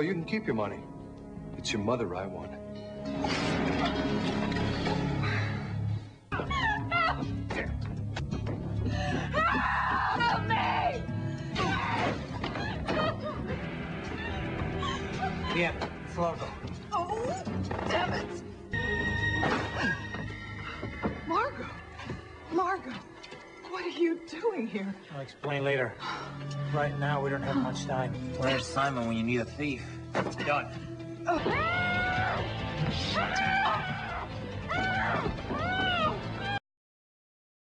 you can keep your money. It's your mother I want. Help me! Bien, Florgo. Oh, damn it! Margot, what are you doing here? I'll explain later. Right now, we don't have much time. Where's Simon when you need a thief? Done. Oh.